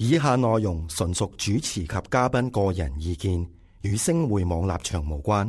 以下內容純屬主持及嘉賓個人意見，與星匯網立場無關。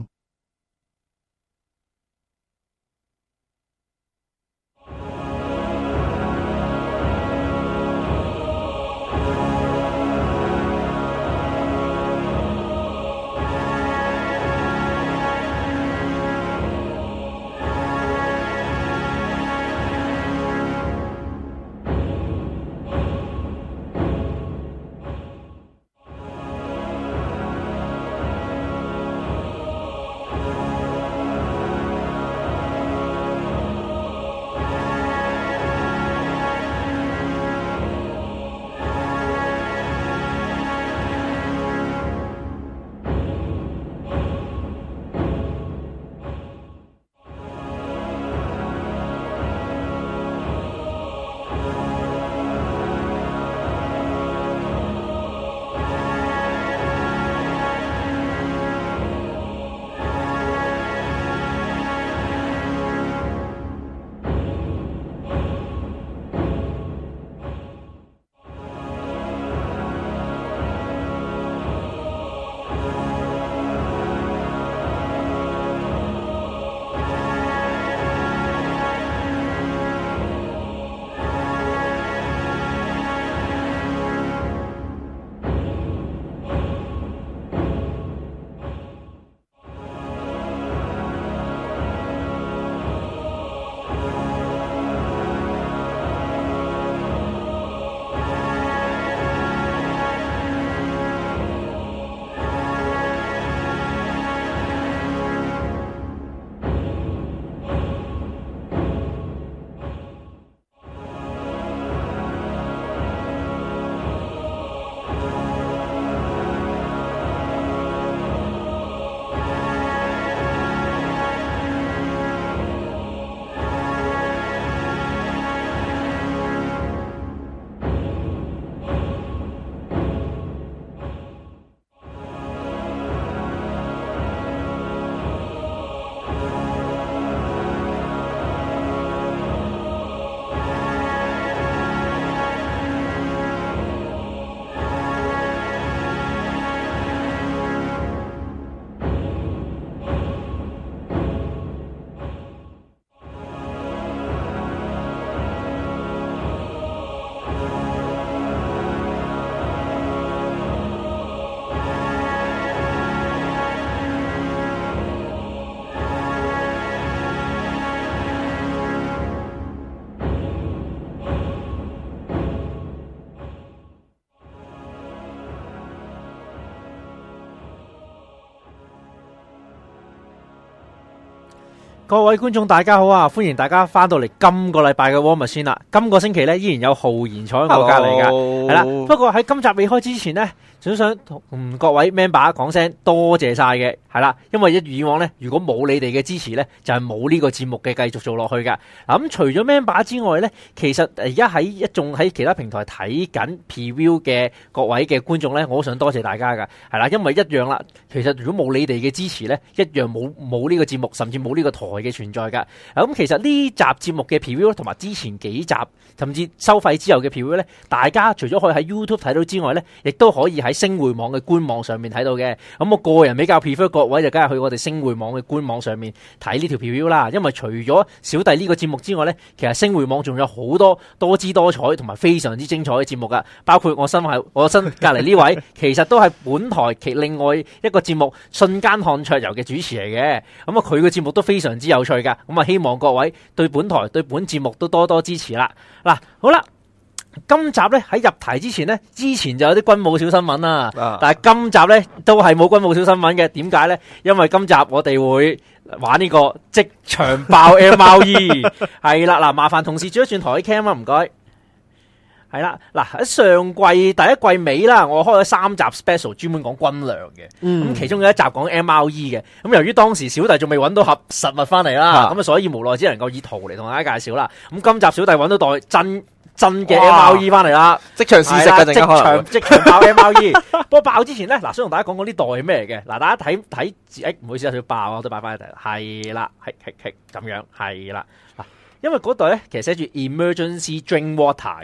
各位觀眾大家好啊，歡迎大家翻到嚟今個禮拜嘅 War Machine啦。今個星期咧依然有浩然坐喺我隔籬噶，係啦。不過喺今集未開之前呢，想同各位 member 講聲多謝晒嘅，係啦。因為以往咧，如果冇你哋嘅支持咧，就係冇呢個節目嘅繼續做落去噶。嗱咁除咗 member 之外咧，其實而家喺一眾喺其他平台睇緊 preview 嘅各位嘅觀眾咧，我好想多謝大家噶，係啦。因為一樣啦，其實如果冇你哋嘅支持咧，一樣冇呢個節目，甚至冇呢個台嘅存在噶。咁其實呢集節目嘅 preview 同埋之前幾集甚至收費之後嘅 preview 咧，大家除咗可以喺 YouTube 睇到之外咧，亦都可以喺星匯網嘅官網上面睇到嘅。咁我個人比較 prefer 各位就梗係去我哋星匯網嘅官網上面睇呢條 preview 啦。因為除咗小弟呢個節目之外咧，其實星匯網仲有好多多姿多彩同埋非常之精彩嘅節目噶，包括我身隔籬呢位，其實都係本台其另外一個節目瞬間看桌遊嘅主持嚟嘅。咁啊，佢嘅節目都非常之有趣噶。咁啊，希望各位對本台對本節目都多多支持啦。嗱，好啦。今集咧喺入題之前呢，之前就有啲軍務小新聞啦，但係今集咧都係冇軍務小新聞嘅。點解咧？因為今集我哋會玩呢個即場爆 MRE 係啦。嗱，麻煩同事轉一轉台嘅 cam 啊，唔該。係啦，嗱喺上季第一季尾啦，我開咗3集 special 專門講軍糧嘅，咁其中有一集講 MRE 嘅。咁由於當時小弟仲未揾到盒實物翻嚟啦，咁啊所以無奈只能夠以圖嚟同大家介紹啦。咁今集小弟揾到袋真嘅 MRE 翻嚟啦， 即場試食嘅， 即場爆 MRE。不過爆之前咧，嗱，想同大家講講呢袋係咩嘅。嗱，大家睇唔好意思，有少少爆啊，我都擺翻一齊。係啦，咁樣係啦。嗱，因為嗰袋咧其實寫住 emergency drink water 嘅。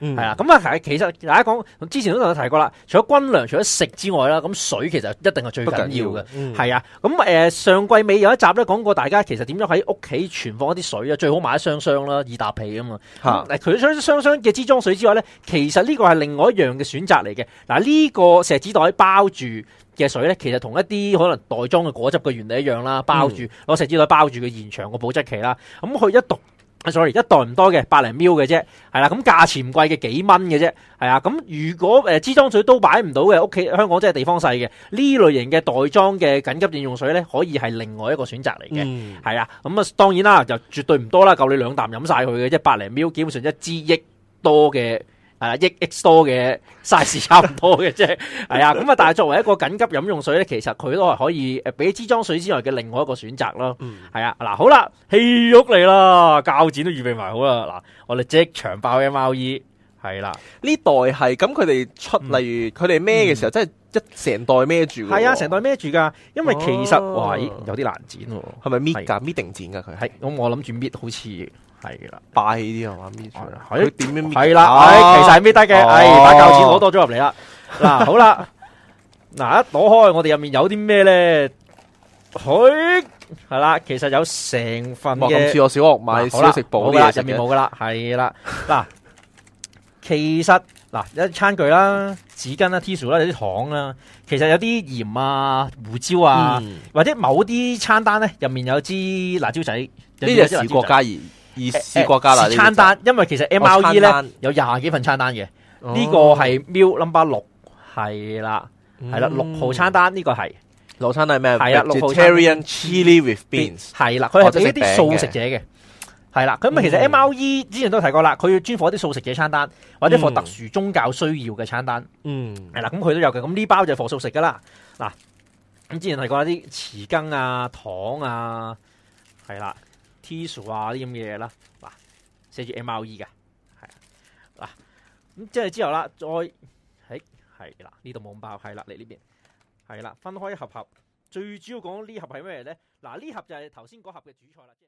係啦。咁啊，其實大家講之前都同你提過啦，除咗軍糧、除咗食之外啦，咁水其實一定係最緊要嘅。係啊，咁上季尾有一集咧講過，大家其實點樣喺屋企存放一啲水啊，最好買一箱啦，易搭皮啊嘛。佢除咗箱嘅支裝水之外咧，其實呢個係另外一樣嘅選擇嚟嘅。嗱，呢個錫紙袋包住嘅水咧，其實同一啲可能袋裝嘅果汁嘅原理一樣啦，包住攞錫紙袋包住嘅延長個保質期啦。咁佢一袋唔多嘅，100零 ml 嘅啫，係啦。咁價錢唔貴嘅，幾蚊嘅啫，係啊。咁如果支裝水都擺唔到嘅，屋企香港真係地方細嘅，呢類型嘅袋裝嘅緊急應用水咧，可以係另外一個選擇嚟嘅，係啊。咁啊，當然啦，就絕對唔多啦，夠你2啖飲晒佢嘅啫，100零 ml，基本上一支億多嘅。億 X 多嘅 size 差唔多嘅啫，係啊，咁啊，但係作為一個緊急飲用水咧，其實佢都係可以比支裝水之外嘅另外一個選擇咯。係啊，嗱，好啦，戲肉嚟啦，膠剪都預備埋好啦，嗱，我哋即場爆 MRE， 係啦， 呢袋係咁佢哋出，例如佢哋孭嘅時候，真係成袋孭住。 係啊，成袋孭住噶，因為其實哇，有啲難剪喎， 係咪搣噶？搣定剪噶佢？ 係，咁我諗住搣好似。係啦， 霸氣啲係嘛，搣出嚟，佢點樣搣？ 係啦，其實係搣得嘅，把鉸剪攞多咗入嚟啦。嗱，好啦，嗱，一攞開，我哋入面有啲咩咧？佢係啦，其實有成份嘅。 咁似我小學買小食部啲嘢入面冇噶啦，係啦。嗱，其實嗱，一餐具啦、紙巾啦、tissue 啦、有啲糖啦，其實有啲鹽啊、胡椒啊，或者某啲餐單咧，入面有支辣椒仔。 呢隻係試過加試過加啦。 餐單，因為其實 MRE 咧有20幾份餐單嘅，呢個係 meal number 6，係啦，係啦，6號餐單呢個係 6餐單係咩？ 係啊，6號 vegetarian chili with beans， 係啦，佢係俾啲素食者嘅，係啦。咁其實 MRE 之前都提過啦，佢要專放一啲素食者餐單，或者放特殊宗教需要嘅餐單，係啦，咁佢都有嘅。咁呢包就係放素食噶啦。嗱，咁之前提過一啲匙羹啊、糖啊，係啦。tissue 啊啲咁嘅嘢啦，嗱，寫住 MRE 嘅，係嗱，咁即係之後啦，再係啦，呢度冇咁爆，係啦，嚟呢邊係啦，分開一盒，最主要講呢盒係咩咧？嗱，呢盒就係頭先嗰盒嘅主菜啦。